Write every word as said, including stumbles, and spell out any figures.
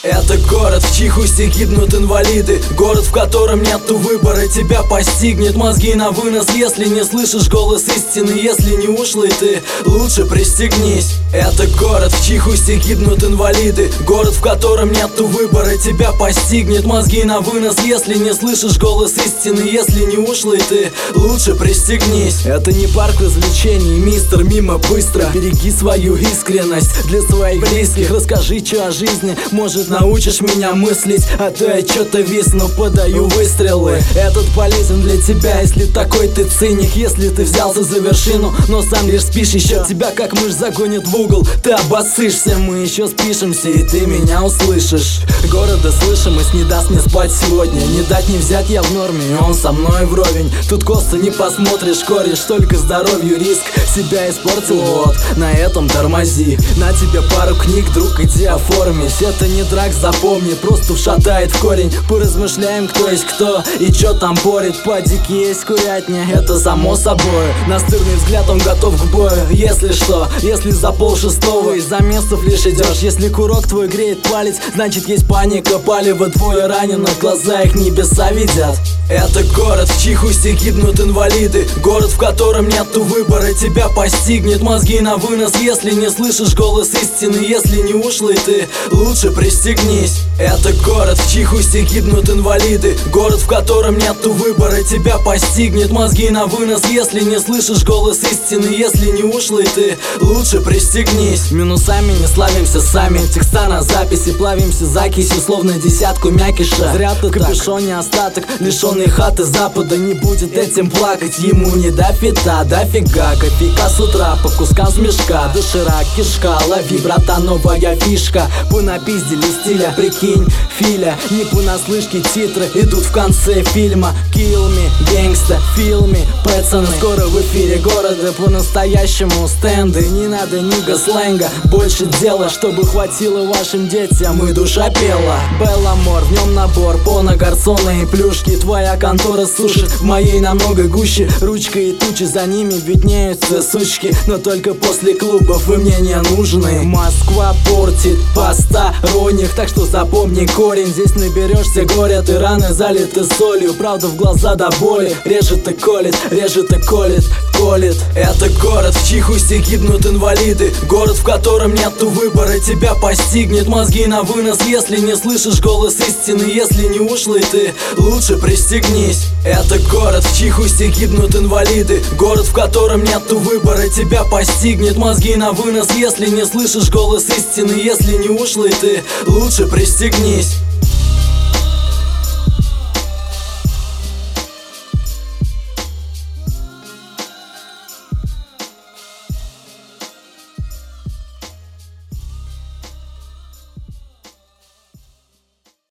Это город, в чьих устьях гибнут инвалиды. Город, в котором нету выбора, тебя постигнет мозги на вынос. Если не слышишь голос истины, если не ушлый ты, лучше пристегнись. Это город, в чьих устьях гибнут инвалиды. Город, в котором нету выбора, тебя постигнет мозги на вынос. Если не слышишь голос истины, если не ушлый ты, лучше пристегнись. Это не парк развлечений, мистер, мимо быстро. Береги свою искренность для своих близких. Расскажи, что о жизни, может научишь меня мыслить. А то я что-то висну, подаю выстрелы. Этот полезен для тебя, если такой ты циник. Если ты взялся за вершину, но сам лишь спишь еще. Тебя как мышь загонит в угол, ты обоссышься. Мы еще спишемся, и ты меня услышишь. Города слышимость не даст мне спать сегодня. Не дать не взять, я в норме, и он со мной вровень. Тут косо не посмотришь, кореш, только здоровью риск. Себя испортил, вот, на этом тормози. На тебе пару книг, друг, иди оформись. Это не драк, запомни, просто вшатает в корень. Поразмышляем, кто есть кто и чё там порит. Падики есть курятня, это само собой. Настырный взгляд, он готов к бою. Если что, если за пол шестого из замесов лишь идешь. Если курок твой греет палец, значит есть паника. Палево двое раненых, глаза их небеса видят. Это город, в чьих устьях гибнут инвалиды. Город, в котором нету выбора, тебя постигнет мозги на вынос. Если не слышишь голос истины, если не ушлый ты, лучше пристегнись. Это город, в чьих устьях гибнут инвалиды. Город, в котором нету выбора, тебя постигнет мозги на вынос. Если не слышишь голос истины, если не ушлый ты, лучше пристегнись. Минусами не славимся сами, текста на записи плавимся закисью, словно десятку мякиша. Зря ты в капюшоне остаток, лишенный хаты запада. Не будет этим плакать, ему не до фита, дофига. Кофейка с утра по кускам с мешка, доширак, кишка, лови, брата, новая фишка. Понапиздили стиля, прикинь, филя. Не понаслышке титры идут в конце фильма. Kill me, gangsta, feel me, пацаны. Скоро в эфире города по-настоящему стенды. Не надо нига сленга, больше дела, чтобы хватило вашим детям и душа пела. Белламор, в нем набор, пона, гарсоны и плюшки. Твоя контора сушит, в моей намного гуще. Ручка и тучи, за ними виднеются сучки. Но только после клубов вы мне не нужны. Москва портит посторонних, так что запомни корень. Здесь наберешься горя, ты раны залиты солью. Правда в глаза до боли, режет и колет, режет и колет, колет. Это город, в чьих устьях гибнут инвалиды. Город, в котором нету выбора, тебя постигнет мозги на вынос. Если не слышишь голос истины, если не ушлый ты, лучше пристегнись. Это город, в чьих устьях гибнут инвалиды. Город, в котором нету выбора, тебя постигнет мозги на вынос. Если не слышишь голос истины, если не ушлый ты, лучше пристегнись.